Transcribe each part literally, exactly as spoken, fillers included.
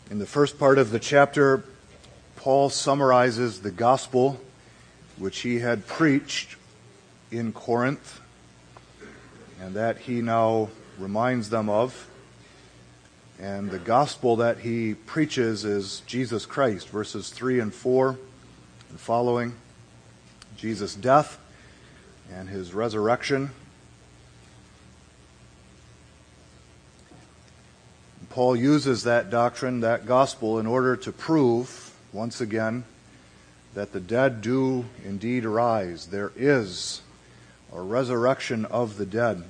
In the first part of the chapter, Paul summarizes the gospel which he had preached in Corinth, and that he now reminds them of. And the gospel that he preaches is Jesus Christ, verses three and four and following, Jesus' death and his resurrection. Paul uses that doctrine, that gospel, in order to prove, once again, that the dead do indeed rise. There is a resurrection of the dead.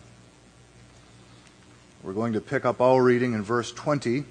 We're going to pick up our reading in verse twenty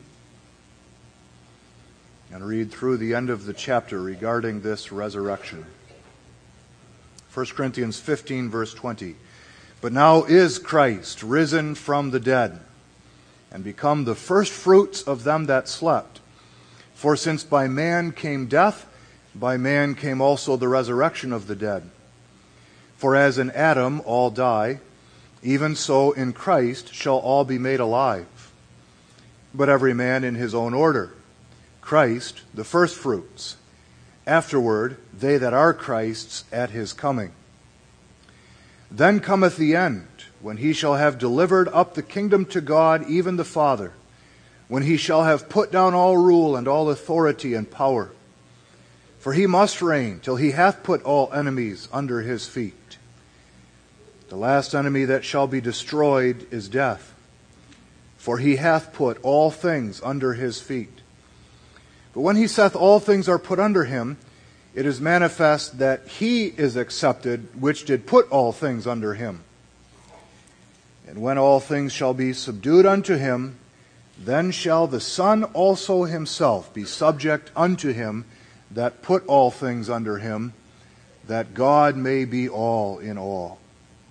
and read through the end of the chapter regarding this resurrection. First Corinthians fifteen, verse twenty. But now is Christ risen from the dead, and become the firstfruits of them that slept. For since by man came death, by man came also the resurrection of the dead. For as in Adam all die, even so in Christ shall all be made alive. But every man in his own order. Christ the firstfruits. Afterward they that are Christ's at his coming. Then cometh the end, when he shall have delivered up the kingdom to God, even the Father, when he shall have put down all rule and all authority and power. For he must reign till he hath put all enemies under his feet. The last enemy that shall be destroyed is death, for he hath put all things under his feet. But when he saith all things are put under him, it is manifest that he is accepted which did put all things under him. And when all things shall be subdued unto him, then shall the Son also himself be subject unto him that put all things under him, that God may be all in all.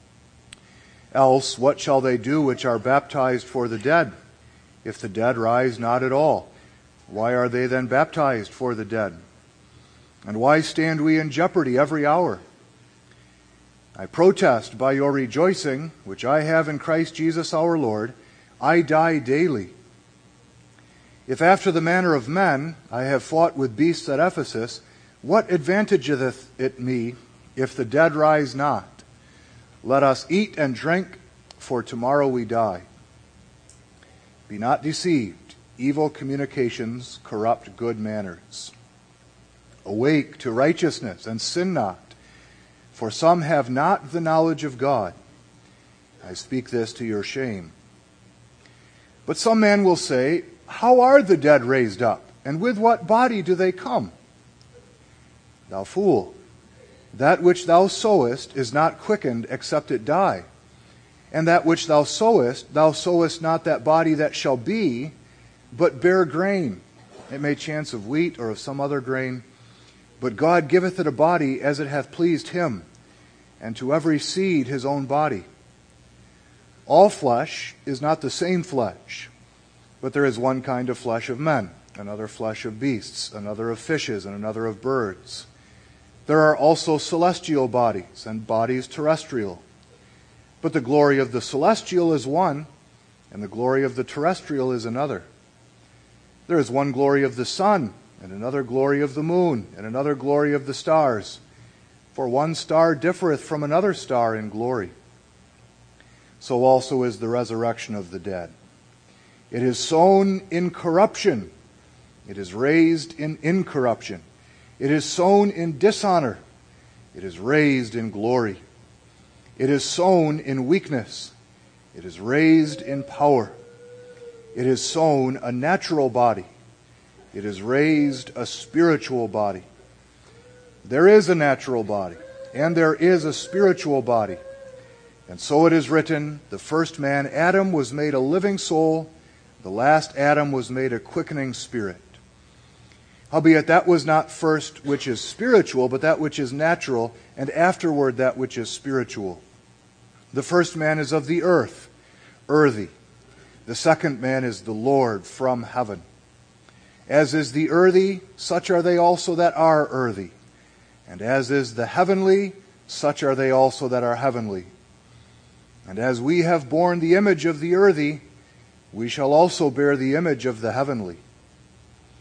Else what shall they do which are baptized for the dead, if the dead rise not at all? Why are they then baptized for the dead? And why stand we in jeopardy every hour? I protest by your rejoicing, which I have in Christ Jesus our Lord, I die daily. If after the manner of men I have fought with beasts at Ephesus, what advantageth it me if the dead rise not? Let us eat and drink, for tomorrow we die. Be not deceived. Evil communications corrupt good manners. Awake to righteousness, and sin not, for some have not the knowledge of God. I speak this to your shame. But some man will say, how are the dead raised up, and with what body do they come? Thou fool, that which thou sowest is not quickened except it die. And that which thou sowest, thou sowest not that body that shall be, but bare grain. It may chance of wheat or of some other grain. But God giveth it a body as it hath pleased him, and to every seed his own body. All flesh is not the same flesh, but there is one kind of flesh of men, another flesh of beasts, another of fishes, and another of birds. There are also celestial bodies, and bodies terrestrial. But the glory of the celestial is one, and the glory of the terrestrial is another. There is one glory of the sun, and another glory of the moon, and another glory of the stars. For one star differeth from another star in glory. So also is the resurrection of the dead. It is sown in corruption. It is raised in incorruption. It is sown in dishonor. It is raised in glory. It is sown in weakness. It is raised in power. It is sown a natural body. It is raised a spiritual body. There is a natural body, and there is a spiritual body. And so it is written, the first man, Adam, was made a living soul. The last Adam was made a quickening spirit. Howbeit that was not first which is spiritual, but that which is natural, and afterward that which is spiritual. The first man is of the earth, earthy. The second man is the Lord from heaven. As is the earthy, such are they also that are earthy. And as is the heavenly, such are they also that are heavenly. And as we have borne the image of the earthy, we shall also bear the image of the heavenly.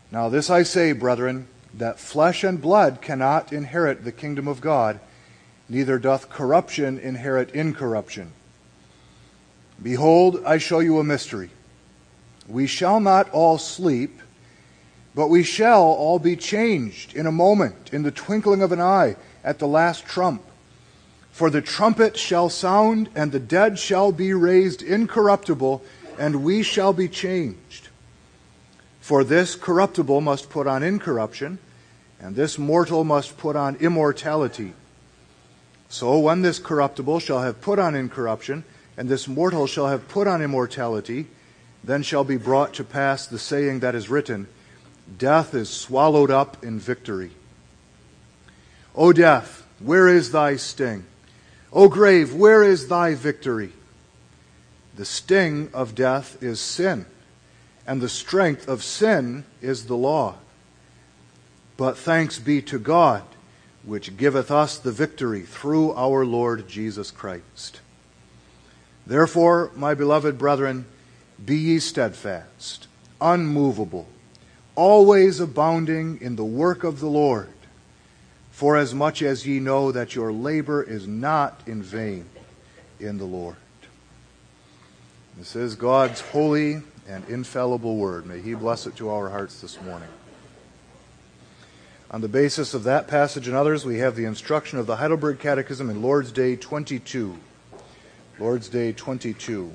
Now this I say, brethren, that flesh and blood cannot inherit the kingdom of God, neither doth corruption inherit incorruption. Behold, I show you a mystery. We shall not all sleep, but we shall all be changed in a moment, in the twinkling of an eye, at the last trump. For the trumpet shall sound, and the dead shall be raised incorruptible, and we shall be changed. For this corruptible must put on incorruption, and this mortal must put on immortality. So when this corruptible shall have put on incorruption, and this mortal shall have put on immortality, then shall be brought to pass the saying that is written, Death is swallowed up in victory. O death, where is thy sting? O grave, where is thy victory? The sting of death is sin, and the strength of sin is the law. But thanks be to God, which giveth us the victory through our Lord Jesus Christ. Therefore, my beloved brethren, be ye steadfast, unmovable, always abounding in the work of the Lord, forasmuch as ye know that your labor is not in vain in the Lord. This is God's holy and infallible word. May He bless it to our hearts this morning. On the basis of that passage and others, we have the instruction of the Heidelberg Catechism in Lord's Day twenty-two. Lord's Day twenty-two.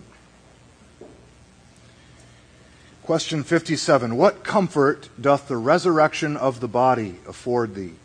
Question fifty-seven. What comfort doth the resurrection of the body afford thee?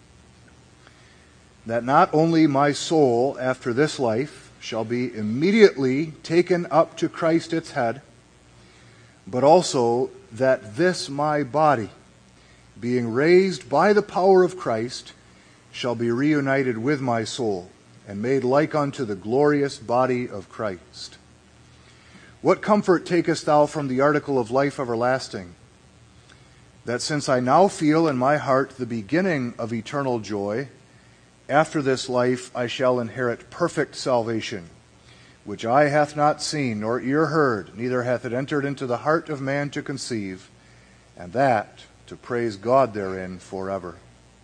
That not only my soul after this life shall be immediately taken up to Christ its head, but also that this my body, being raised by the power of Christ, shall be reunited with my soul, and made like unto the glorious body of Christ. What comfort takest thou from the article of life everlasting? That since I now feel in my heart the beginning of eternal joy, after this life I shall inherit perfect salvation, which eye hath not seen, nor ear heard, neither hath it entered into the heart of man to conceive, and that to praise God therein forever.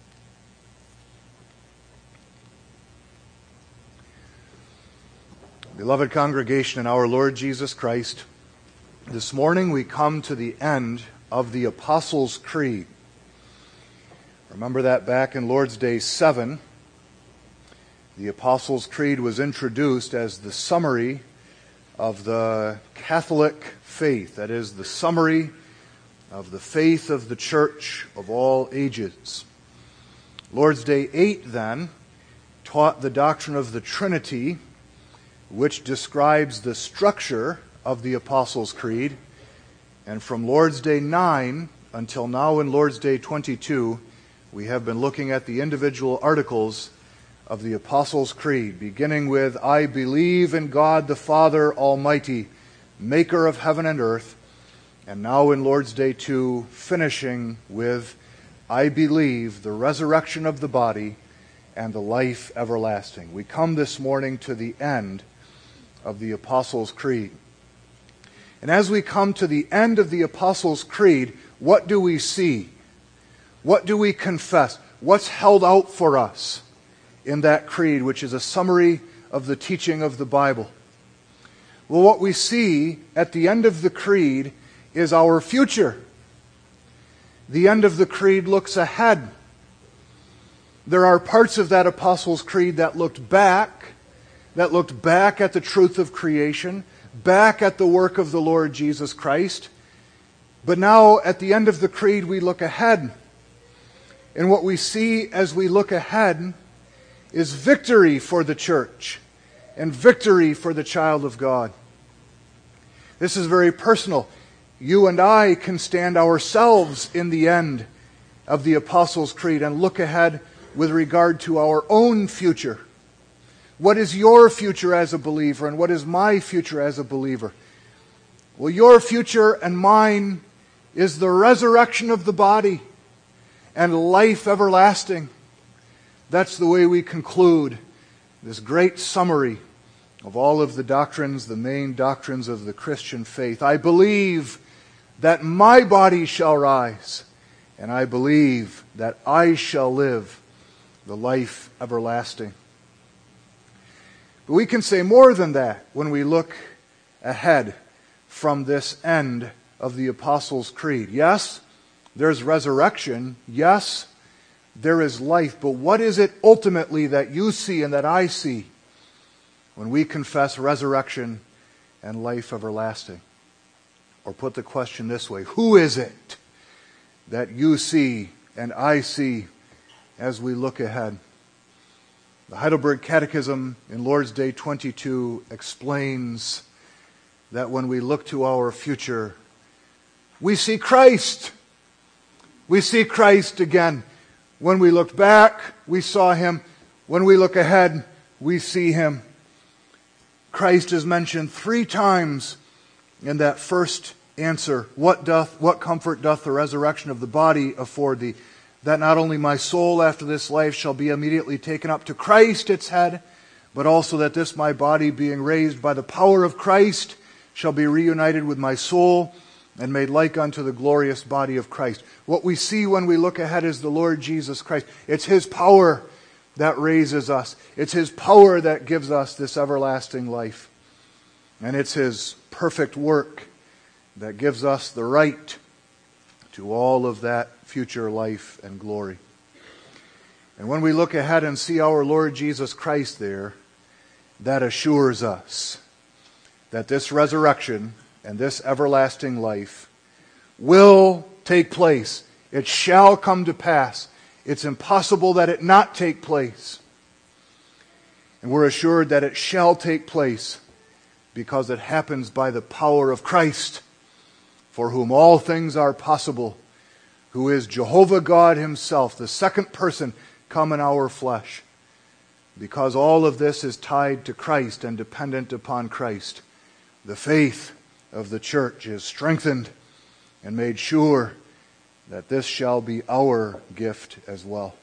Beloved congregation in our Lord Jesus Christ, this morning we come to the end of the Apostles' Creed. Remember that back in Lord's Day seven, the Apostles' Creed was introduced as the summary of the Catholic faith, that is, the summary of the faith of the Church of all ages. Lord's Day eight, then, taught the doctrine of the Trinity, which describes the structure of the Apostles' Creed. And from Lord's Day nine until now in Lord's Day twenty-two, we have been looking at the individual articles of the Apostles' Creed, beginning with, I believe in God the Father Almighty, maker of heaven and earth, and now in Lord's Day two, finishing with, I believe the resurrection of the body and the life everlasting. We come this morning to the end of the Apostles' Creed. And as we come to the end of the Apostles' Creed, what do we see? What do we confess? What's held out for us in that creed, which is a summary of the teaching of the Bible? Well, what we see at the end of the creed is our future. The end of the creed looks ahead. There are parts of that Apostles' Creed that looked back, that looked back at the truth of creation, back at the work of the Lord Jesus Christ. But now, at the end of the creed, we look ahead. And what we see as we look ahead is victory for the church and victory for the child of God. This is very personal. You and I can stand ourselves in the end of the Apostles' Creed and look ahead with regard to our own future. What is your future as a believer, and what is my future as a believer? Well, your future and mine is the resurrection of the body and life everlasting. That's the way we conclude this great summary of all of the doctrines, the main doctrines of the Christian faith. I believe that my body shall rise and I believe that I shall live the life everlasting. But we can say more than that when we look ahead from this end of the Apostles' Creed. Yes, there's resurrection. Yes, there is life. But what is it ultimately that you see and that I see when we confess resurrection and life everlasting? Or put the question this way, who is it that you see and I see as we look ahead? The Heidelberg Catechism in Lord's Day twenty-two explains that when we look to our future, we see Christ. We see Christ again. When we looked back, we saw Him. When we look ahead, we see Him. Christ is mentioned three times in that first answer. What doth, what comfort doth the resurrection of the body afford thee? That not only my soul after this life shall be immediately taken up to Christ its head, but also that this my body being raised by the power of Christ shall be reunited with my soul and made like unto the glorious body of Christ. What we see when we look ahead is the Lord Jesus Christ. It's His power that raises us. It's His power that gives us this everlasting life. And it's His perfect work that gives us the right to all of that future life and glory. And when we look ahead and see our Lord Jesus Christ there, that assures us that this resurrection and this everlasting life will take place. It shall come to pass. It's impossible that it not take place. And we're assured that it shall take place because it happens by the power of Christ, for whom all things are possible, who is Jehovah God Himself, the second person come in our flesh. Because all of this is tied to Christ and dependent upon Christ, the faith of the church is strengthened and made sure that this shall be our gift as well.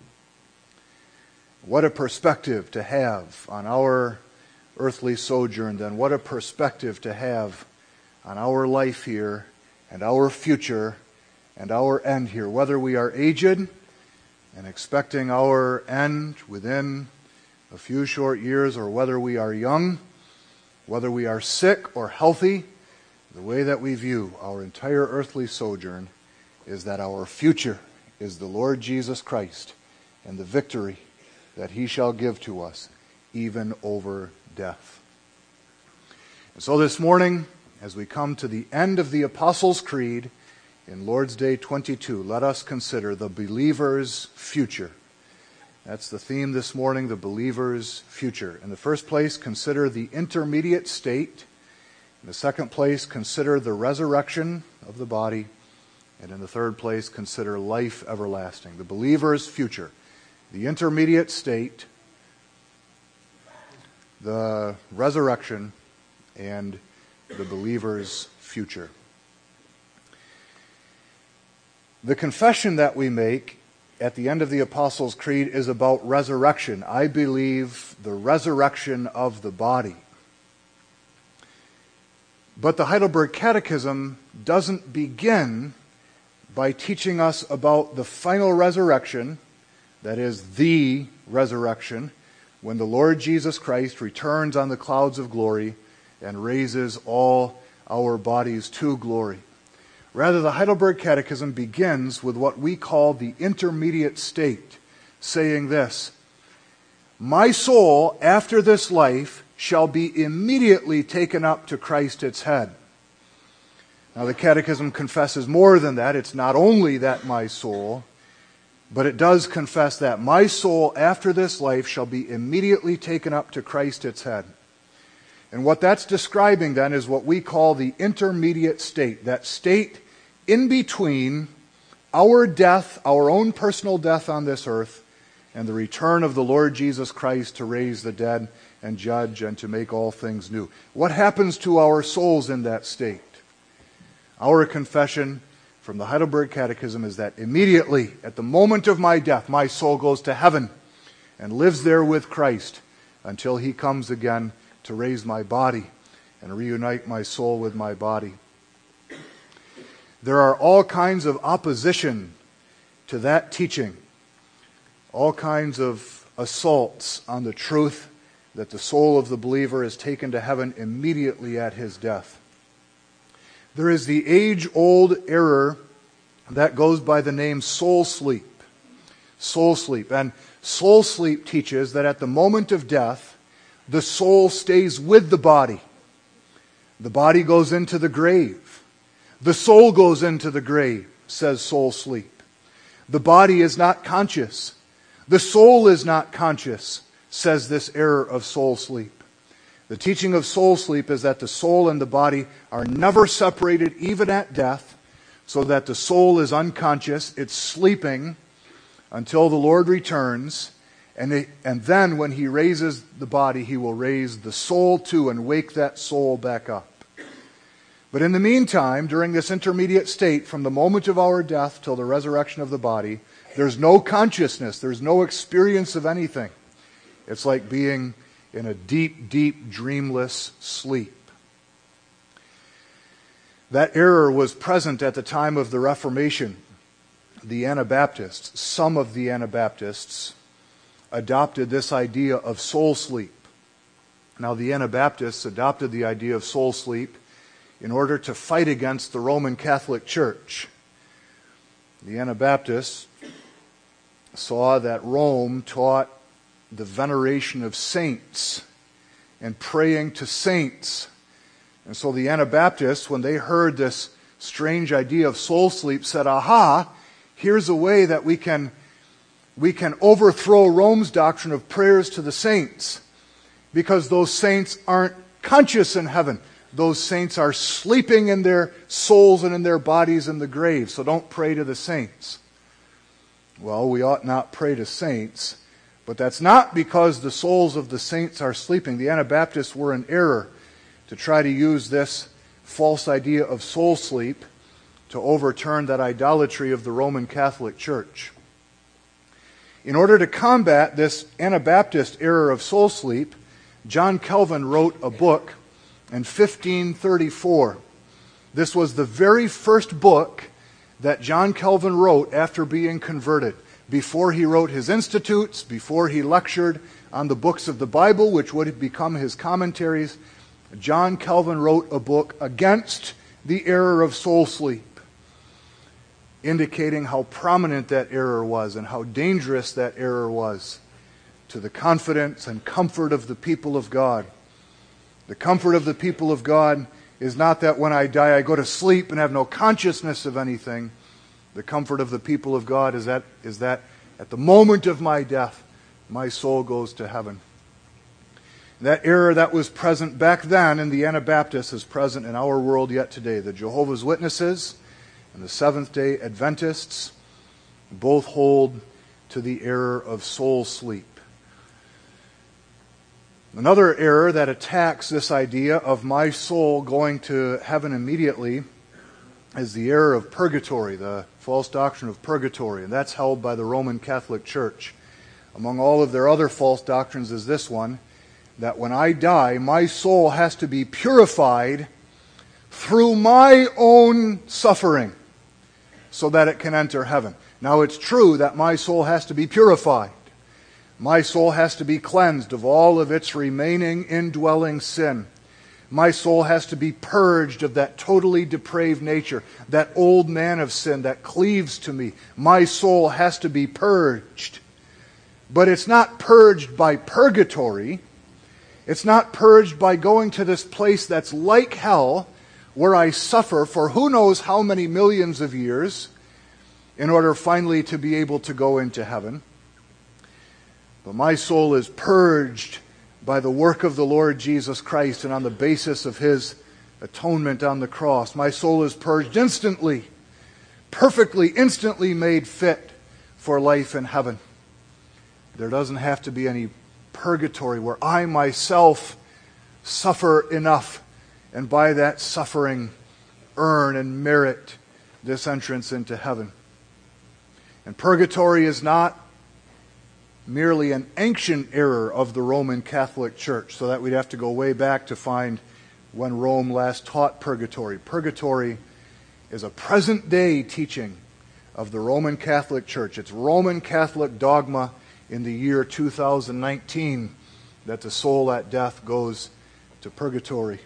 What a perspective to have on our earthly sojourn, then. What a perspective to have on our life here and our future and our end here. Whether we are aged and expecting our end within a few short years, or whether we are young, whether we are sick or healthy, the way that we view our entire earthly sojourn is that our future is the Lord Jesus Christ and the victory that He shall give to us even over death. And so this morning, as we come to the end of the Apostles' Creed in Lord's Day twenty-two, let us consider the believer's future. That's the theme this morning, the believer's future. In the first place, consider the intermediate state. In the second place, consider the resurrection of the body. And in the third place, consider life everlasting. The believer's future. The intermediate state, the resurrection, and the believer's future. The confession that we make at the end of the Apostles' Creed is about resurrection. I believe the resurrection of the body. But the Heidelberg Catechism doesn't begin by teaching us about the final resurrection, that is, the resurrection, when the Lord Jesus Christ returns on the clouds of glory and raises all our bodies to glory. Rather, the Heidelberg Catechism begins with what we call the intermediate state, saying this: my soul, after this life, shall be immediately taken up to Christ its head. Now, the Catechism confesses more than that. It's not only that my soul, but it does confess that my soul, after this life, shall be immediately taken up to Christ its head. And what that's describing then is what we call the intermediate state, that state in between our death, our own personal death on this earth, and the return of the Lord Jesus Christ to raise the dead and judge and to make all things new. What happens to our souls in that state? Our confession from the Heidelberg Catechism is that immediately, at the moment of my death, my soul goes to heaven and lives there with Christ until He comes again to raise my body and reunite my soul with my body. There are all kinds of opposition to that teaching all kinds of assaults on the truth that the soul of the believer is taken to heaven immediately at his death. There is the age-old error that goes by the name soul sleep. Soul sleep. And soul sleep teaches that at the moment of death, the soul stays with the body. The body goes into the grave. The soul goes into the grave, says soul sleep. The body is not conscious. The soul is not conscious, says this error of soul sleep. The teaching of soul sleep is that the soul and the body are never separated even at death, so that the soul is unconscious, it's sleeping until the Lord returns, and, it, and then when He raises the body, He will raise the soul too and wake that soul back up. But in the meantime, during this intermediate state, from the moment of our death till the resurrection of the body, there's no consciousness, there's no experience of anything. It's like being in a deep, deep, dreamless sleep. That error was present at the time of the Reformation. The Anabaptists, some of the Anabaptists, adopted this idea of soul sleep. Now, the Anabaptists adopted the idea of soul sleep in order to fight against the Roman Catholic Church. The Anabaptists saw that Rome taught the veneration of saints and praying to saints. And so the Anabaptists, when they heard this strange idea of soul sleep, said, aha, here's a way that we can, we can overthrow Rome's doctrine of prayers to the saints, because those saints aren't conscious in heaven. Those saints are sleeping in their souls and in their bodies in the grave, so don't pray to the saints. Well, we ought not pray to saints, but that's not because the souls of the saints are sleeping. The Anabaptists were in error to try to use this false idea of soul sleep to overturn that idolatry of the Roman Catholic Church. In order to combat this Anabaptist error of soul sleep, John Calvin wrote a book in fifteen thirty-four. This was the very first book that John Calvin wrote after being converted. Before he wrote his Institutes, before he lectured on the books of the Bible, which would become his commentaries, John Calvin wrote a book against the error of soul sleep, indicating how prominent that error was and how dangerous that error was to the confidence and comfort of the people of God. The comfort of the people of God is not that when I die I go to sleep and have no consciousness of anything. The comfort of the people of God is that, is that at the moment of my death, my soul goes to heaven. That error that was present back then in the Anabaptists is present in our world yet today. The Jehovah's Witnesses and the Seventh-day Adventists both hold to the error of soul sleep. Another error that attacks this idea of my soul going to heaven immediately is the error of purgatory, the false doctrine of purgatory, and that's held by the Roman Catholic Church. Among all of their other false doctrines is this one, that when I die, my soul has to be purified through my own suffering so that it can enter heaven. Now, it's true that my soul has to be purified. My soul has to be cleansed of all of its remaining indwelling sin. My soul has to be purged of that totally depraved nature, that old man of sin that cleaves to me. My soul has to be purged. But it's not purged by purgatory. It's not purged by going to this place that's like hell, where I suffer for who knows how many millions of years in order finally to be able to go into heaven. But my soul is purged by the work of the Lord Jesus Christ and on the basis of His atonement on the cross. My soul is purged instantly, perfectly, instantly made fit for life in heaven. There doesn't have to be any purgatory where I myself suffer enough and by that suffering earn and merit this entrance into heaven. And purgatory is not merely an ancient error of the Roman Catholic Church, so that we'd have to go way back to find when Rome last taught purgatory. Purgatory is a present-day teaching of the Roman Catholic Church. It's Roman Catholic dogma in the year two thousand nineteen that the soul at death goes to purgatory.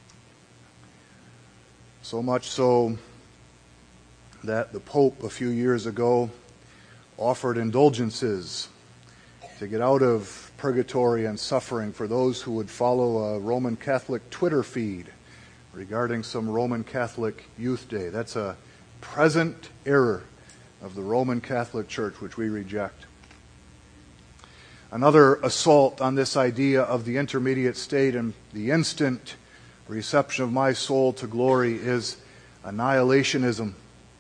So much so that the Pope a few years ago offered indulgences to get out of purgatory and suffering for those who would follow a Roman Catholic Twitter feed regarding some Roman Catholic Youth Day. That's a present error of the Roman Catholic Church, which we reject. Another assault on this idea of the intermediate state and the instant reception of my soul to glory is annihilationism.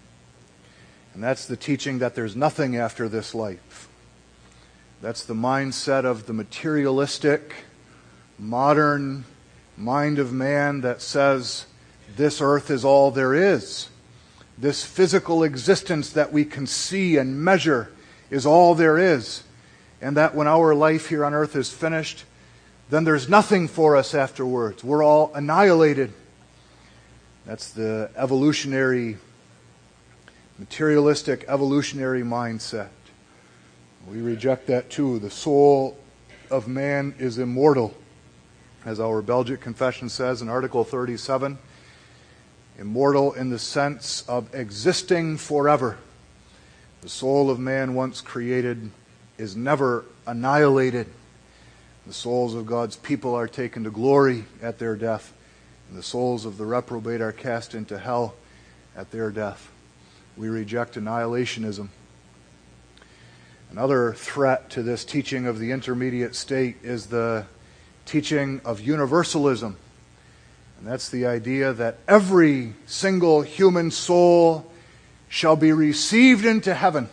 And that's the teaching that there's nothing after this life. That's the mindset of the materialistic, modern mind of man that says this earth is all there is. This physical existence that we can see and measure is all there is. And that when our life here on earth is finished, then there's nothing for us afterwards. We're all annihilated. That's the evolutionary, materialistic, evolutionary mindset. We reject that too. The soul of man is immortal, as our Belgic Confession says in Article thirty-seven. Immortal in the sense of existing forever. The soul of man once created is never annihilated. The souls of God's people are taken to glory at their death, and the souls of the reprobate are cast into hell at their death. We reject annihilationism. Another threat to this teaching of the intermediate state is the teaching of universalism. And that's the idea that every single human soul shall be received into heaven.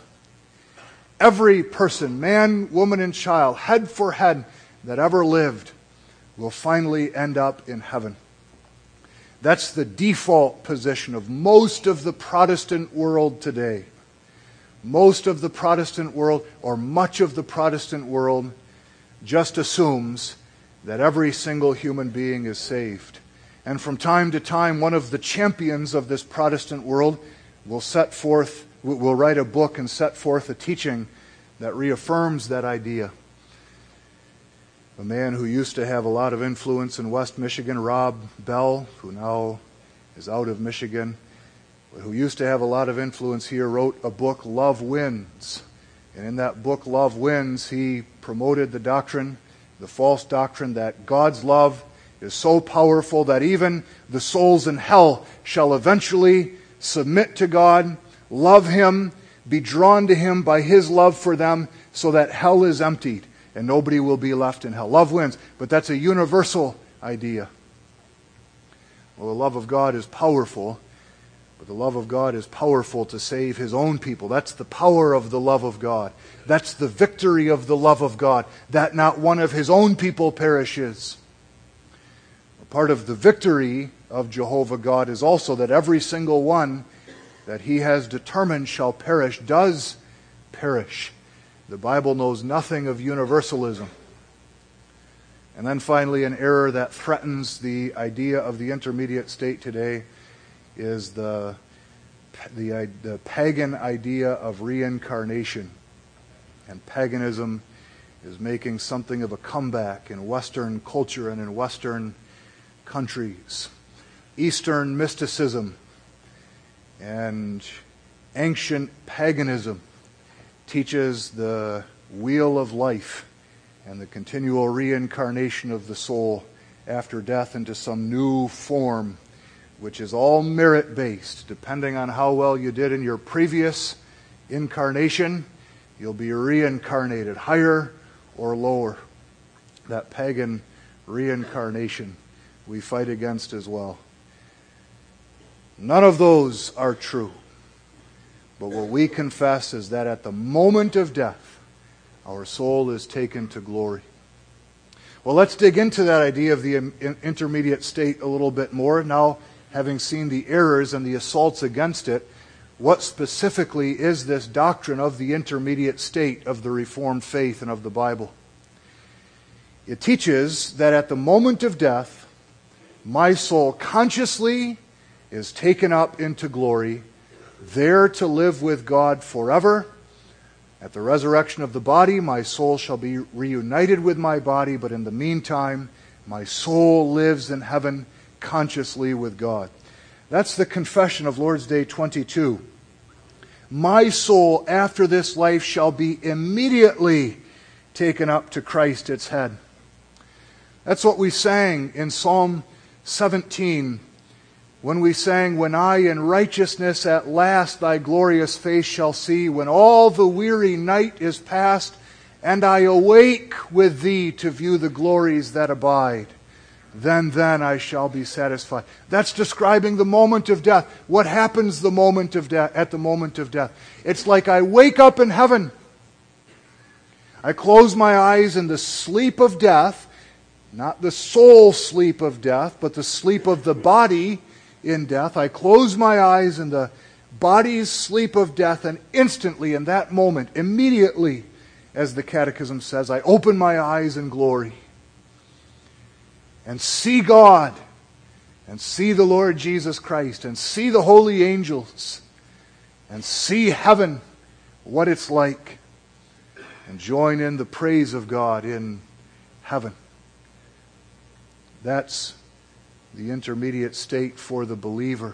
Every person, man, woman, and child, head for head, that ever lived will finally end up in heaven. That's the default position of most of the Protestant world today. Most of the Protestant world, or much of the Protestant world, just assumes that every single human being is saved. And from time to time, one of the champions of this Protestant world will set forth, will write a book and set forth a teaching that reaffirms that idea. A man who used to have a lot of influence in West Michigan, Rob Bell, who now is out of Michigan, but who used to have a lot of influence here, wrote a book, Love Wins. And in that book, Love Wins, he promoted the doctrine, the false doctrine, that God's love is so powerful that even the souls in hell shall eventually submit to God, love Him, be drawn to Him by His love for them, so that hell is emptied and nobody will be left in hell. Love wins, but that's a universal idea. Well, the love of God is powerful, but the love of God is powerful to save His own people. That's the power of the love of God. That's the victory of the love of God, that not one of His own people perishes. A part of the victory of Jehovah God is also that every single one that He has determined shall perish does perish. The Bible knows nothing of universalism. And then finally, an error that threatens the idea of the intermediate state today is the, the, the pagan idea of reincarnation. And paganism is making something of a comeback in Western culture and in Western countries. Eastern mysticism and ancient paganism teaches the wheel of life and the continual reincarnation of the soul after death into some new form, which is all merit-based. Depending on how well you did in your previous incarnation, you'll be reincarnated, higher or lower. That pagan reincarnation we fight against as well. None of those are true. But what we confess is that at the moment of death, our soul is taken to glory. Well, let's dig into that idea of the intermediate state a little bit more. Now, having seen the errors and the assaults against it, what specifically is this doctrine of the intermediate state of the Reformed faith and of the Bible? It teaches that at the moment of death, my soul consciously is taken up into glory there to live with God forever. At the resurrection of the body, my soul shall be reunited with my body, but in the meantime, my soul lives in heaven consciously with God. That's the confession of Lord's Day twenty-two. My soul after this life shall be immediately taken up to Christ its head. That's what we sang in Psalm seventeen when we sang, when I in righteousness at last thy glorious face shall see, when all the weary night is past, and I awake with thee to view the glories that abide. Then, then I shall be satisfied. That's describing the moment of death. What happens the moment of death at the moment of death? It's like I wake up in heaven. I close my eyes in the sleep of death, not the soul sleep of death, but the sleep of the body in death. I close my eyes in the body's sleep of death, and instantly, in that moment, immediately, as the Catechism says, I open my eyes in glory and see God, and see the Lord Jesus Christ, and see the holy angels, and see heaven, what it's like, and join in the praise of God in heaven. That's the intermediate state for the believer.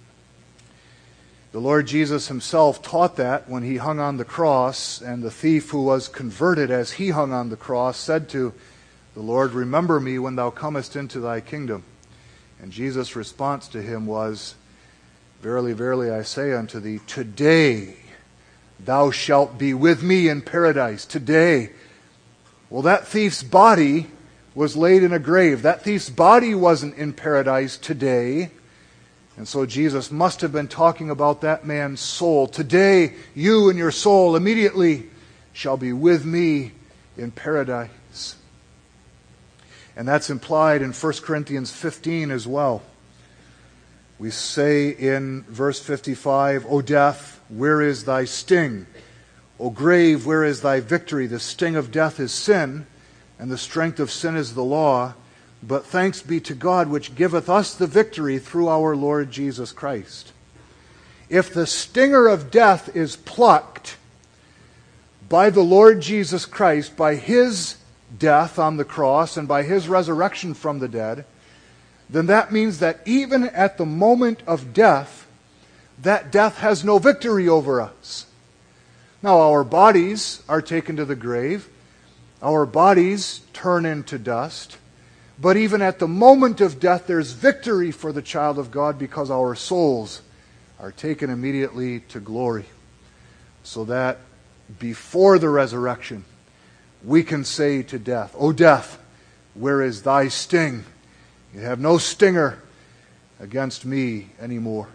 The Lord Jesus himself taught that when he hung on the cross, and the thief who was converted as he hung on the cross said to the Lord, remember me when thou comest into thy kingdom. And Jesus' response to him was, verily, verily, I say unto thee, today thou shalt be with me in paradise. Today. Well, that thief's body was laid in a grave. That thief's body wasn't in paradise today. And so Jesus must have been talking about that man's soul. Today, you and your soul immediately shall be with me in paradise. And that's implied in First Corinthians fifteen as well. We say in verse fifty-five, O death, where is thy sting? O grave, where is thy victory? The sting of death is sin, and the strength of sin is the law. But thanks be to God, which giveth us the victory through our Lord Jesus Christ. If the stinger of death is plucked by the Lord Jesus Christ, by His death on the cross and by His resurrection from the dead, then that means that even at the moment of death, that death has no victory over us. Now, our bodies are taken to the grave. Our bodies turn into dust. But even at the moment of death, there's victory for the child of God, because our souls are taken immediately to glory. So that before the resurrection, we can say to death, O death, where is thy sting? You have no stinger against me anymore.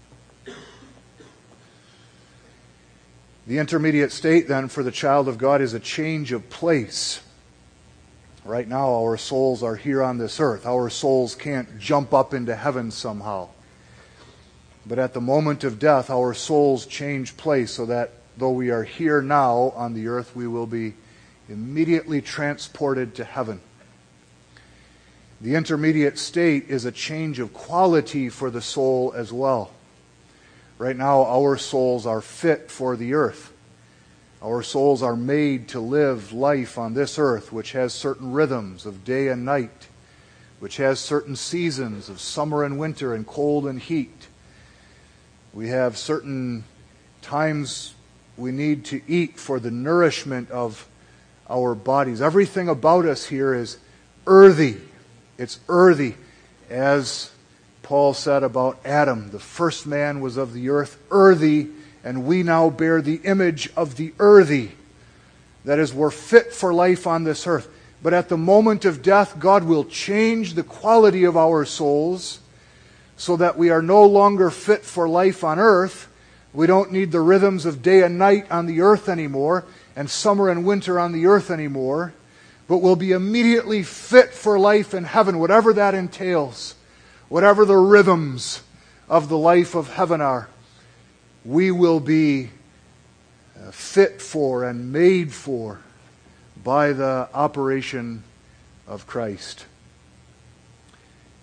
The intermediate state, then, for the child of God is a change of place. Right now, our souls are here on this earth. Our souls can't jump up into heaven somehow. But at the moment of death, our souls change place, so that though we are here now on the earth, we will be immediately transported to heaven. The intermediate state is a change of quality for the soul as well. Right now, our souls are fit for the earth. Our souls are made to live life on this earth, which has certain rhythms of day and night, which has certain seasons of summer and winter and cold and heat. We have certain times we need to eat for the nourishment of our bodies. Everything about us here is earthy. It's earthy. As Paul said about Adam, the first man was of the earth, earthy, and we now bear the image of the earthy. That is, we're fit for life on this earth. But at the moment of death, God will change the quality of our souls so that we are no longer fit for life on earth. We don't need the rhythms of day and night on the earth anymore, and summer and winter on the earth anymore, but we'll be immediately fit for life in heaven, whatever that entails, whatever the rhythms of the life of heaven are. We will be fit for and made for by the operation of Christ.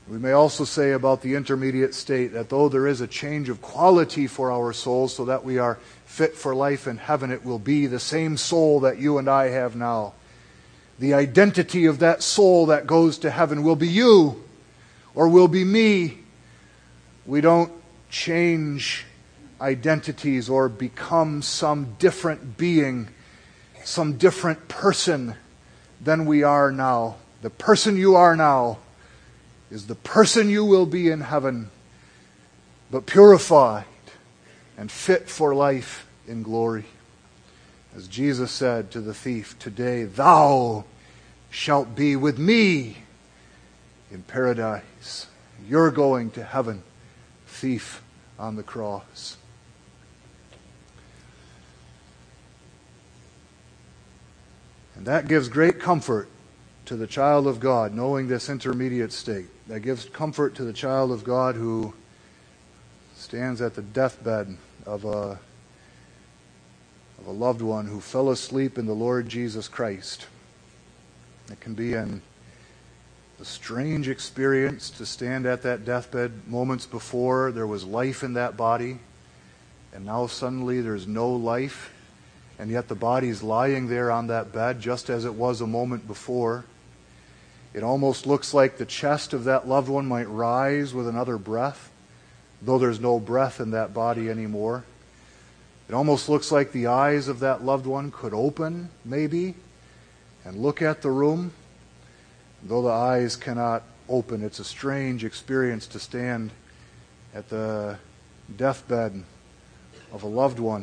We may also say about the intermediate state that though there is a change of quality for our souls so that we are fit for life in heaven, it will be the same soul that you and I have now. The identity of that soul that goes to heaven will be you or will be me. We don't change identities or become some different being, some different person than we are now. The person you are now is the person you will be in heaven, but purified and fit for life in glory. As Jesus said to the thief, "Today thou shalt be with me in paradise." You're going to heaven, thief on the cross. And that gives great comfort to the child of God, knowing this intermediate state. That gives comfort to the child of God who stands at the deathbed of a, of a loved one who fell asleep in the Lord Jesus Christ. It can be an, a strange experience to stand at that deathbed moments before there was life in that body, and now suddenly there's no life, and yet the body's lying there on that bed just as it was a moment before. It almost looks like the chest of that loved one might rise with another breath, though there's no breath in that body anymore. It almost looks like the eyes of that loved one could open, maybe, and look at the room, though the eyes cannot open. It's a strange experience to stand at the deathbed of a loved one.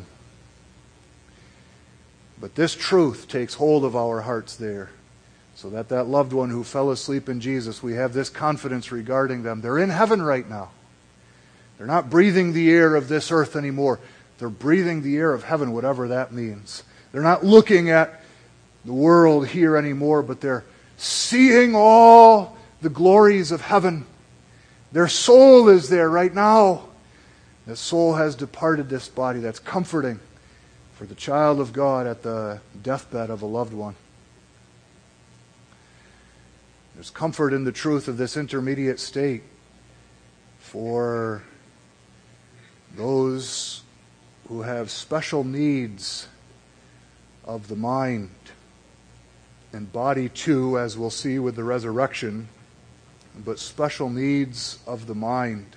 But this truth takes hold of our hearts there, so that that loved one who fell asleep in Jesus, we have this confidence regarding them. They're in heaven right now. They're not breathing the air of this earth anymore. They're breathing the air of heaven, whatever that means. They're not looking at the world here anymore, but they're seeing all the glories of heaven. Their soul is there right now. The soul has departed this body. That's comforting for the child of God at the deathbed of a loved one. There's comfort in the truth of this intermediate state for those who have special needs of the mind and body too, as we'll see with the resurrection, but special needs of the mind.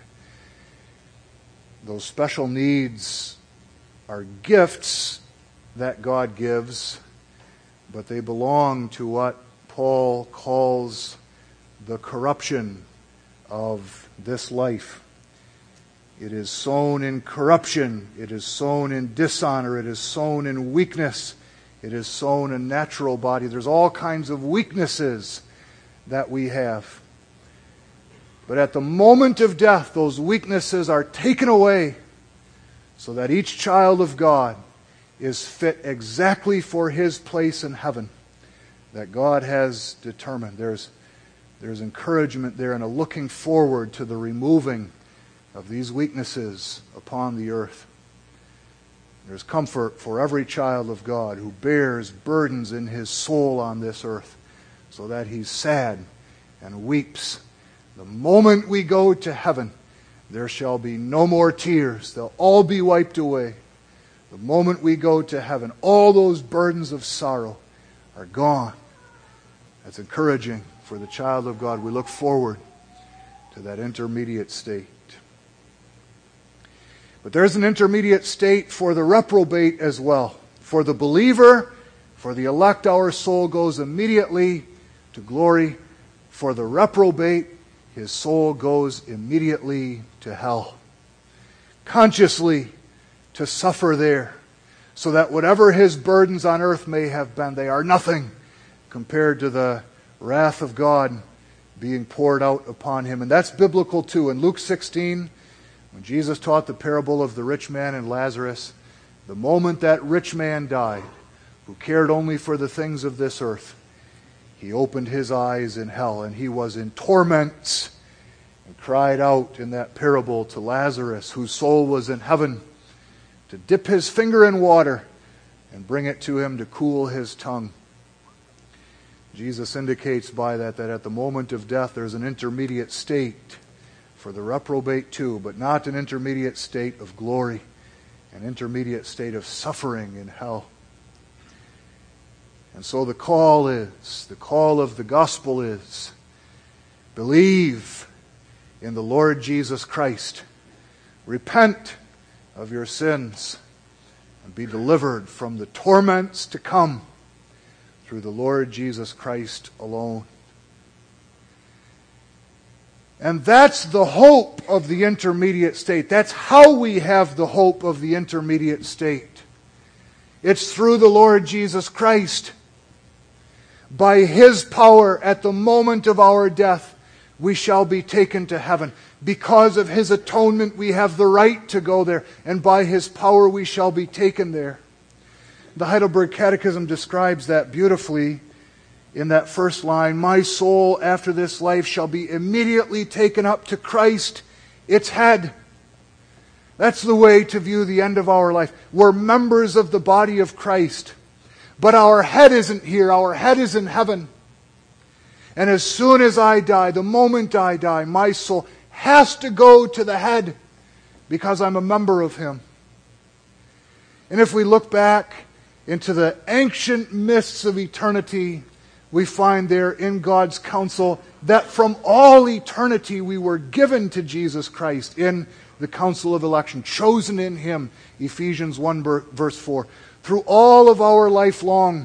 Those special needs are gifts that God gives, but they belong to what Paul calls the corruption of this life. It is sown in corruption. It is sown in dishonor. It is sown in weakness. It is sown in natural body. There's all kinds of weaknesses that we have. But at the moment of death, those weaknesses are taken away so that each child of God is fit exactly for his place in heaven that God has determined. There's, there's encouragement there and a looking forward to the removing of these weaknesses upon the earth. There's comfort for every child of God who bears burdens in his soul on this earth so that he's sad and weeps. The moment we go to heaven, there shall be no more tears. They'll all be wiped away. The moment we go to heaven, all those burdens of sorrow are gone. That's encouraging for the child of God. We look forward to that intermediate state. But there's an intermediate state for the reprobate as well. For the believer, for the elect, our soul goes immediately to glory. For the reprobate, his soul goes immediately to hell. Consciously to suffer there, so that whatever his burdens on earth may have been, they are nothing compared to the wrath of God being poured out upon him. And that's biblical too. In Luke sixteen, when Jesus taught the parable of the rich man and Lazarus, the moment that rich man died, who cared only for the things of this earth, he opened his eyes in hell, and he was in torments, and cried out in that parable to Lazarus, whose soul was in heaven, to dip his finger in water and bring it to him to cool his tongue. Jesus indicates by that that at the moment of death there's an intermediate state for the reprobate too, but not an intermediate state of glory, an intermediate state of suffering in hell. And so the call is, the call of the gospel is, believe in the Lord Jesus Christ. Repent of your sins and be delivered from the torments to come through the Lord Jesus Christ alone. And that's the hope of the intermediate state. That's how we have the hope of the intermediate state. It's through the Lord Jesus Christ. By His power, at the moment of our death, we shall be taken to heaven. Because of His atonement, we have the right to go there. And by His power, we shall be taken there. The Heidelberg Catechism describes that beautifully in that first line. My soul after this life shall be immediately taken up to Christ, its head. That's the way to view the end of our life. We're members of the body of Christ. But our head isn't here. Our head is in heaven. And as soon as I die, the moment I die, my soul has to go to the head because I'm a member of Him. And if we look back into the ancient mists of eternity, we find there in God's counsel that from all eternity we were given to Jesus Christ in the counsel of election, chosen in Him, Ephesians one verse four. Through all of our life long,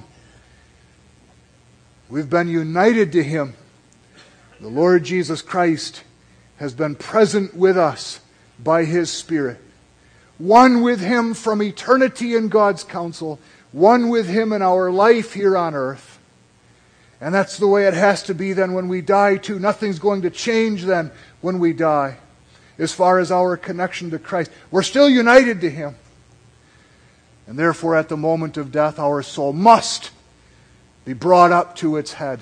we've been united to Him. The Lord Jesus Christ has been present with us by His Spirit. One with Him from eternity in God's counsel, one with Him in our life here on earth. And that's the way it has to be then when we die too. Nothing's going to change then when we die as far as our connection to Christ. We're still united to Him. And therefore, at the moment of death, our soul must be brought up to its head.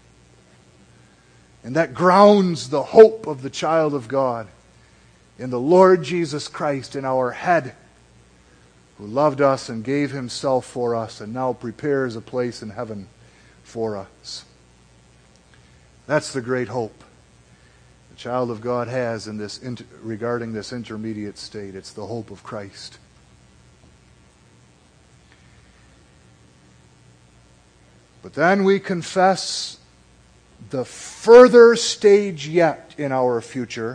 And that grounds the hope of the child of God in the Lord Jesus Christ, in our head, who loved us and gave Himself for us and now prepares a place in heaven for us. That's the great hope the child of God has in this regarding this intermediate state. It's the hope of Christ. But then we confess the further stage yet in our future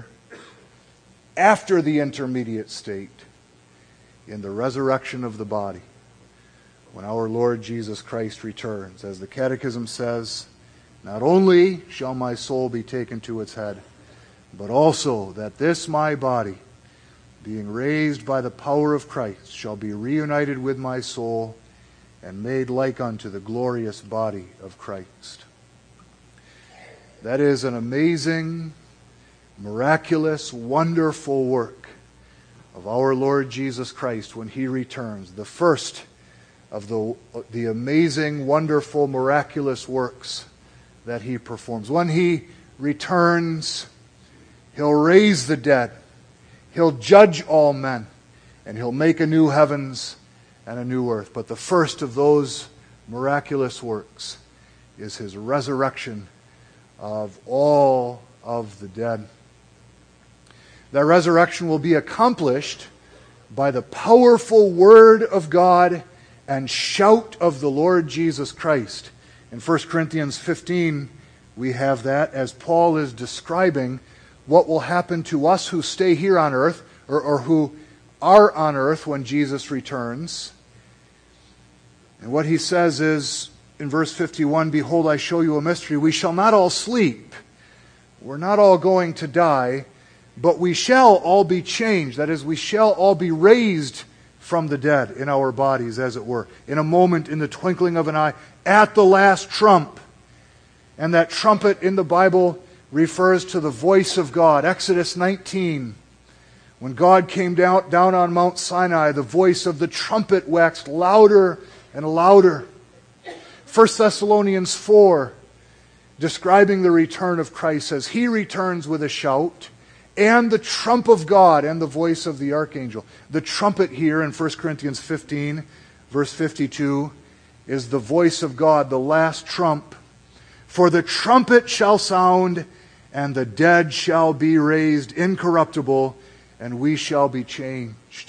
after the intermediate state in the resurrection of the body when our Lord Jesus Christ returns. As the Catechism says, not only shall my soul be taken to its head, but also that this my body, being raised by the power of Christ, shall be reunited with my soul and made like unto the glorious body of Christ. That is an amazing, miraculous, wonderful work of our Lord Jesus Christ when He returns. The first of the, the amazing, wonderful, miraculous works that He performs. When He returns, He'll raise the dead. He'll judge all men. And He'll make a new heavens and a new earth. But the first of those miraculous works is His resurrection of all of the dead. That resurrection will be accomplished by the powerful Word of God and shout of the Lord Jesus Christ. In First Corinthians fifteen, we have that as Paul is describing what will happen to us who stay here on earth, or, or who are on earth when Jesus returns. And what he says is, in verse fifty-one, behold, I show you a mystery. We shall not all sleep. We're not all going to die, but we shall all be changed. That is, we shall all be raised from the dead in our bodies, as it were, in a moment, in the twinkling of an eye, at the last trump. And that trumpet in the Bible refers to the voice of God. Exodus nineteen, when God came down, down on Mount Sinai, the voice of the trumpet waxed louder and louder. First Thessalonians four, describing the return of Christ, says, He returns with a shout, and the trump of God, and the voice of the archangel. The trumpet here in First Corinthians fifteen, verse fifty-two, is the voice of God, the last trump. For the trumpet shall sound, and the dead shall be raised incorruptible, and we shall be changed.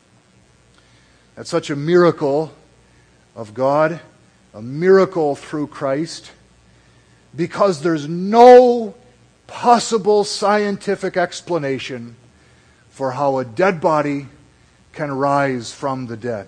That's such a miracle of God, a miracle through Christ, because there's no possible scientific explanation for how a dead body can rise from the dead.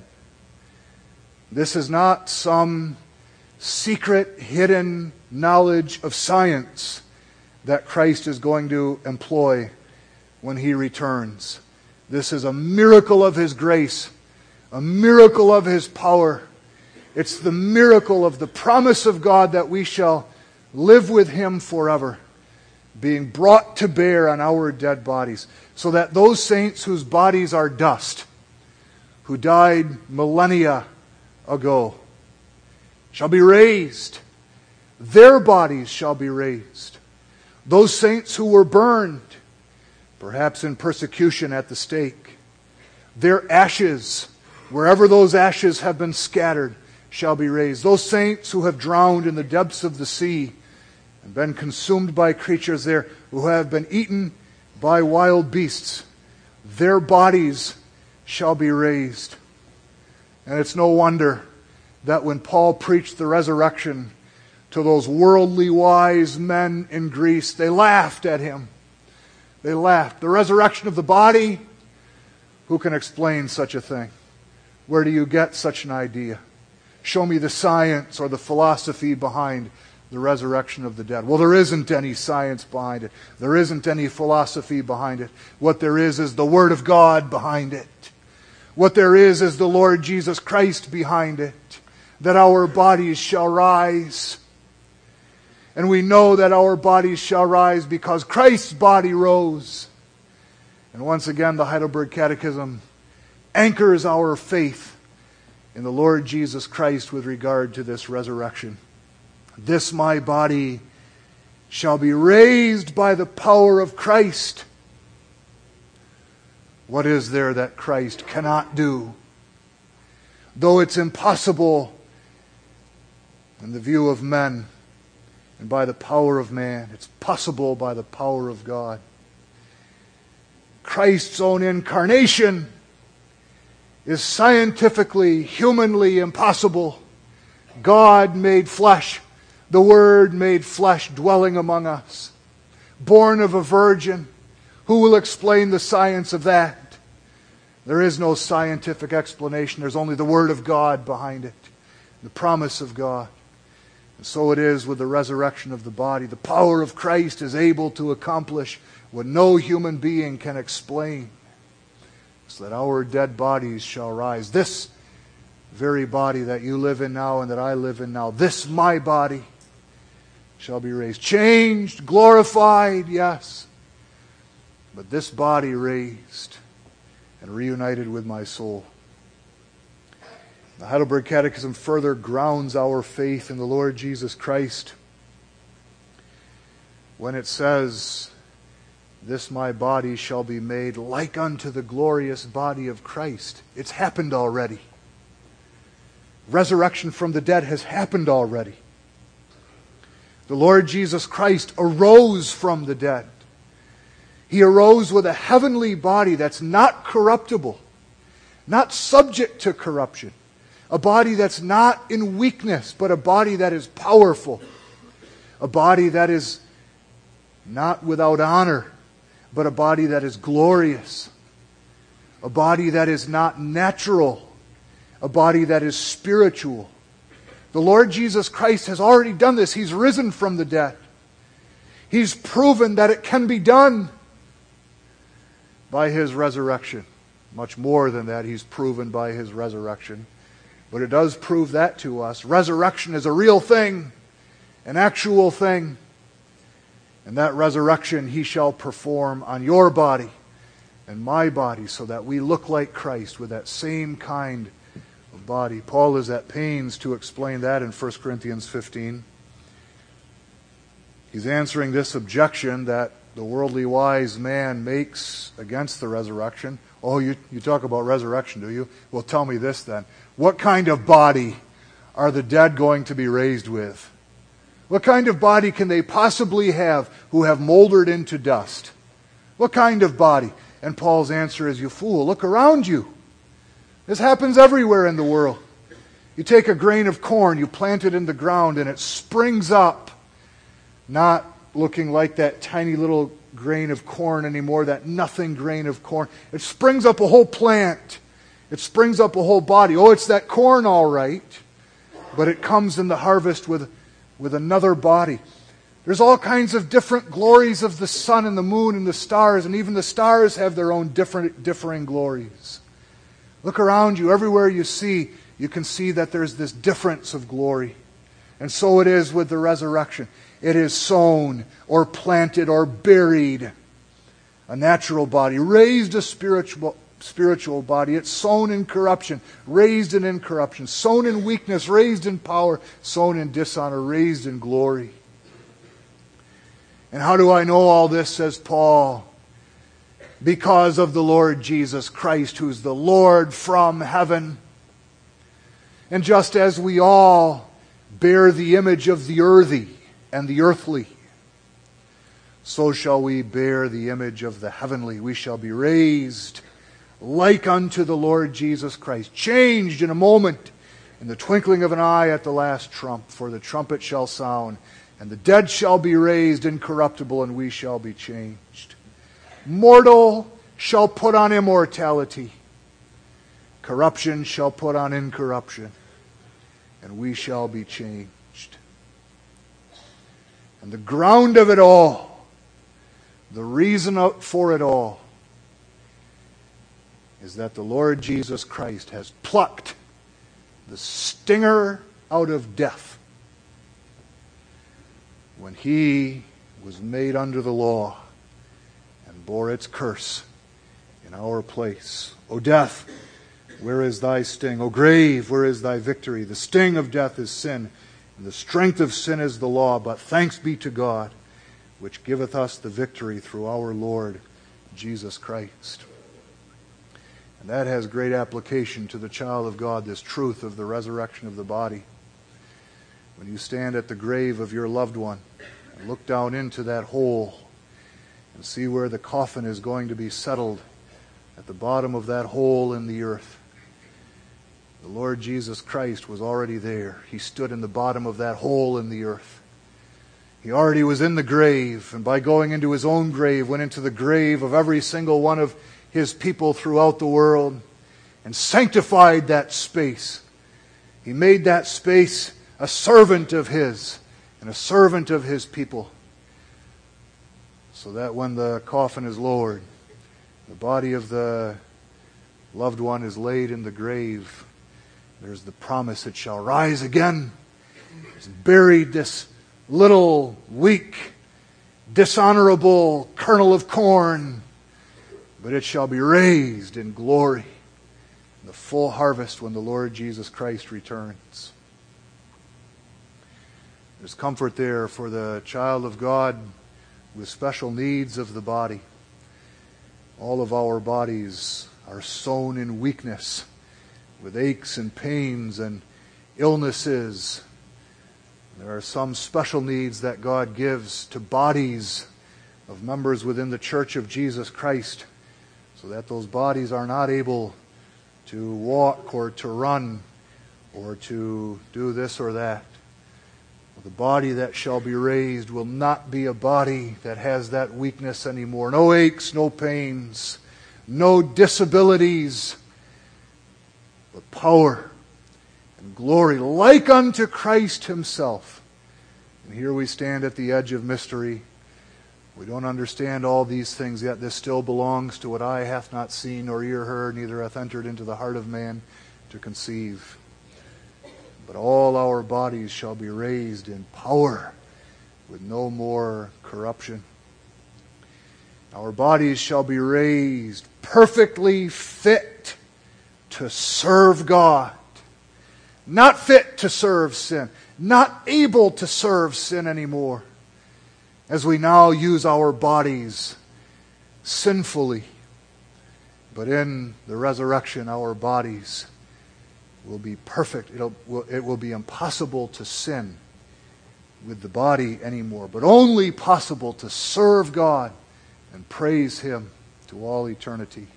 This is not some secret, hidden knowledge of science that Christ is going to employ when He returns. This is a miracle of His grace, a miracle of His power. It's the miracle of the promise of God that we shall live with Him forever, being brought to bear on our dead bodies, so that those saints whose bodies are dust, who died millennia ago, shall be raised. Their bodies shall be raised. Those saints who were burned, perhaps in persecution at the stake, their ashes, wherever those ashes have been scattered, shall be raised. Those saints who have drowned in the depths of the sea and been consumed by creatures there, who have been eaten by wild beasts, their bodies shall be raised. And it's no wonder that when Paul preached the resurrection to those worldly wise men in Greece, they laughed at him. They laughed. The resurrection of the body? Who can explain such a thing? Where do you get such an idea? Show me the science or the philosophy behind the resurrection of the dead. Well, there isn't any science behind it. There isn't any philosophy behind it. What there is is the Word of God behind it. What there is is the Lord Jesus Christ behind it. That our bodies shall rise. And we know that our bodies shall rise because Christ's body rose. And once again, the Heidelberg Catechism anchors our faith in the Lord Jesus Christ with regard to this resurrection. This my body shall be raised by the power of Christ. What is there that Christ cannot do? Though it's impossible in the view of men and by the power of man, it's possible by the power of God. Christ's own incarnation is scientifically, humanly impossible. God made flesh, the Word made flesh, dwelling among us, born of a virgin. Who will explain the science of that? There is no scientific explanation. There's only the Word of God behind it, the promise of God. And so it is with the resurrection of the body. The power of Christ is able to accomplish what no human being can explain, so that our dead bodies shall rise. This very body that you live in now and that I live in now, this my body shall be raised. Changed, glorified, yes. But this body raised and reunited with my soul. The Heidelberg Catechism further grounds our faith in the Lord Jesus Christ when it says, this my body shall be made like unto the glorious body of Christ. It's happened already. Resurrection from the dead has happened already. The Lord Jesus Christ arose from the dead. He arose with a heavenly body that's not corruptible, not subject to corruption. A body that's not in weakness, but a body that is powerful. A body that is not without honor, but a body that is glorious. A body that is not natural, a body that is spiritual. The Lord Jesus Christ has already done this. He's risen from the dead. He's proven that it can be done by His resurrection. Much more than that, He's proven by His resurrection. But it does prove that to us. Resurrection is a real thing, an actual thing. And that resurrection He shall perform on your body and my body, so that we look like Christ with that same kind of body. Paul is at pains to explain that in First Corinthians fifteen. He's answering this objection that the worldly wise man makes against the resurrection. Oh, you, you talk about resurrection, do you? Well, tell me this then. What kind of body are the dead going to be raised with? What kind of body can they possibly have who have moldered into dust? What kind of body? And Paul's answer is, you fool, look around you. This happens everywhere in the world. You take a grain of corn, you plant it in the ground, and it springs up, not looking like that tiny little grain of corn anymore, that nothing grain of corn. It springs up a whole plant. It springs up a whole body. Oh, it's that corn, all right, but it comes in the harvest with, with another body. There's all kinds of different glories of the sun and the moon and the stars, and even the stars have their own different, differing glories. Look around you. Everywhere you see, you can see that there's this difference of glory. And so it is with the resurrection. It is sown or planted or buried. A natural body, raised a spiritual, spiritual body. It's sown in corruption, raised in incorruption. Sown in weakness, raised in power. Sown in dishonor, raised in glory. And how do I know all this, says Paul? Because of the Lord Jesus Christ, who's the Lord from heaven. And just as we all bear the image of the earthy and the earthly, so shall we bear the image of the heavenly. We shall be raised like unto the Lord Jesus Christ, changed in a moment, in the twinkling of an eye at the last trump. For the trumpet shall sound, and the dead shall be raised incorruptible, and we shall be changed. Mortal shall put on immortality. Corruption shall put on incorruption, and we shall be changed. And the ground of it all, the reason for it all, is that the Lord Jesus Christ has plucked the stinger out of death when He was made under the law and bore its curse in our place. O death, where is thy sting? O grave, where is thy victory? The sting of death is sin, and the strength of sin is the law. But thanks be to God, which giveth us the victory through our Lord Jesus Christ. And that has great application to the child of God, this truth of the resurrection of the body. When you stand at the grave of your loved one and look down into that hole and see where the coffin is going to be settled, at the bottom of that hole in the earth, the Lord Jesus Christ was already there. He stood in the bottom of that hole in the earth. He already was in the grave, and by going into His own grave, went into the grave of every single one of His people throughout the world and sanctified that space. He made that space a servant of His and a servant of His people, so that when the coffin is lowered, the body of the loved one is laid in the grave, there's the promise it shall rise again. It's buried this little, weak, dishonorable kernel of corn, but it shall be raised in glory in the full harvest when the Lord Jesus Christ returns. There's comfort there for the child of God with special needs of the body. All of our bodies are sown in weakness, with aches and pains and illnesses. There are some special needs that God gives to bodies of members within the Church of Jesus Christ, so that those bodies are not able to walk or to run or to do this or that. The body that shall be raised will not be a body that has that weakness anymore. No aches, no pains, no disabilities, but power and glory like unto Christ Himself. And here we stand at the edge of mystery. We don't understand all these things yet. This still belongs to what eye hath not seen nor ear heard, neither hath entered into the heart of man to conceive. But all our bodies shall be raised in power with no more corruption. Our bodies shall be raised perfectly fit to serve God. Not fit to serve sin. Not able to serve sin anymore. As we now use our bodies sinfully. But in the resurrection, our bodies will be perfect. It'll, it will be impossible to sin with the body anymore, but only possible to serve God and praise Him to all eternity.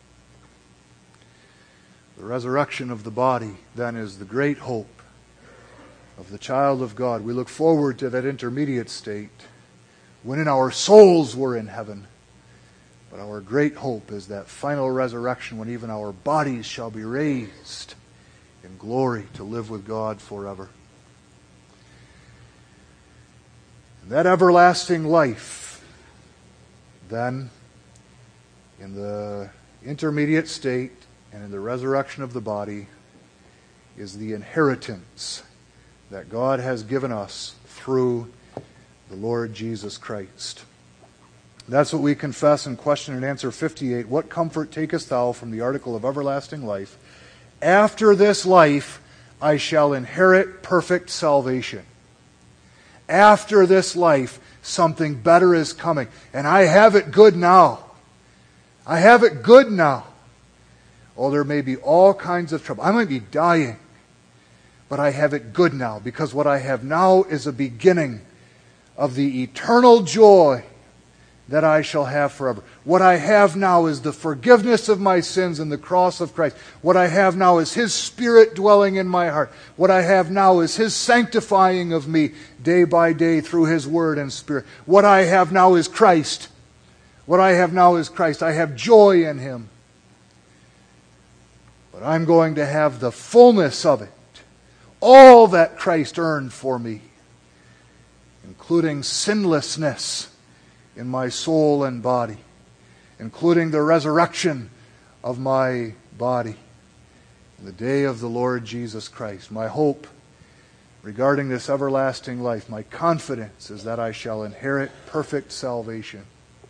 The resurrection of the body, then, is the great hope of the child of God. We look forward to that intermediate state when in our souls we're in heaven. But our great hope is that final resurrection when even our bodies shall be raised in glory to live with God forever. And that everlasting life, then, in the intermediate state and in the resurrection of the body, is the inheritance that God has given us through the Lord Jesus Christ. That's what we confess in question and answer fifty-eight. What comfort takest thou from the article of everlasting life? After this life I shall inherit perfect salvation. After this life, something better is coming. And I have it good now. I have it good now. Oh, there may be all kinds of trouble. I might be dying. But I have it good now, because what I have now is a beginning of the eternal joy that I shall have forever. What I have now is the forgiveness of my sins in the cross of Christ. What I have now is His Spirit dwelling in my heart. What I have now is His sanctifying of me day by day through His Word and Spirit. What I have now is Christ. What I have now is Christ. I have joy in Him. But I'm going to have the fullness of it. All that Christ earned for me, including sinlessness in my soul and body, including the resurrection of my body in the day of the Lord Jesus Christ. My hope regarding this everlasting life, my confidence is that I shall inherit perfect salvation.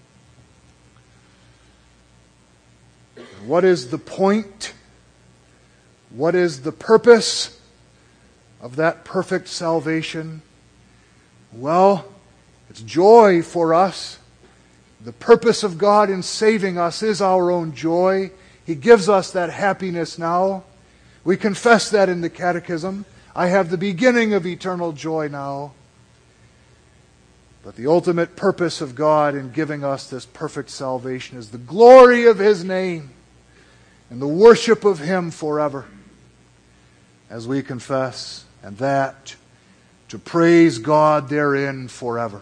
What is the point? What is the purpose of that perfect salvation? Well, it's joy for us. The purpose of God in saving us is our own joy. He gives us that happiness now. We confess that in the Catechism. I have the beginning of eternal joy now. But the ultimate purpose of God in giving us this perfect salvation is the glory of His name and the worship of Him forever, as we confess, and that to praise God therein forever.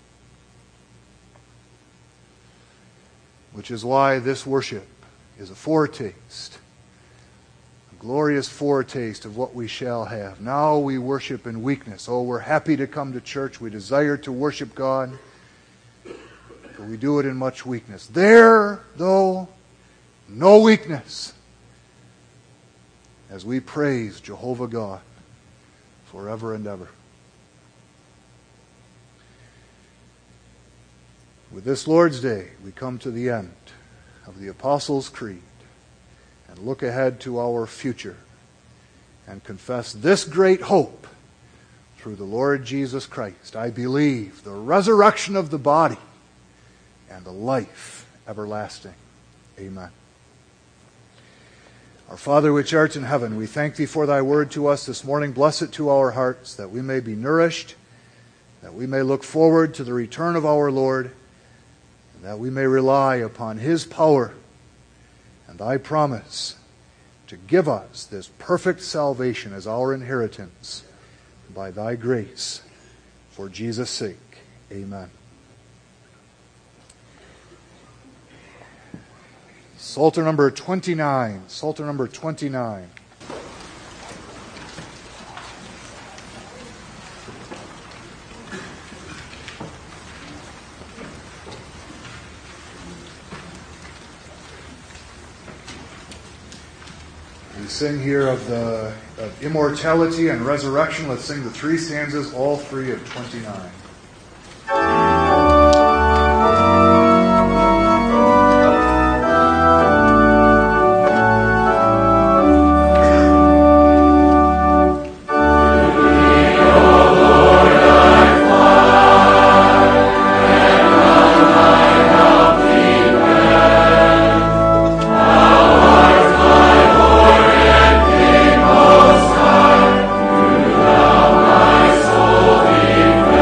Which is why this worship is a foretaste, a glorious foretaste of what we shall have. Now we worship in weakness. Oh, we're happy to come to church. We desire to worship God, but we do it in much weakness. There, though, no weakness, as we praise Jehovah God forever and ever. With this Lord's Day, we come to the end of the Apostles' Creed and look ahead to our future and confess this great hope through the Lord Jesus Christ. I believe the resurrection of the body and the life everlasting. Amen. Our Father which art in heaven, we thank Thee for Thy word to us this morning. Bless it to our hearts, that we may be nourished, that we may look forward to the return of our Lord, and that we may rely upon His power and Thy promise to give us this perfect salvation as our inheritance by Thy grace. For Jesus' sake, amen. Psalter number twenty-nine. Psalter number twenty-nine. We sing here of the of immortality and resurrection. Let's sing the three stanzas, all three of twenty-nine. Soul be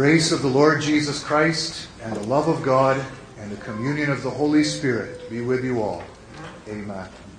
grace of the Lord Jesus Christ and the love of God and the communion of the Holy Spirit be with you all. Amen.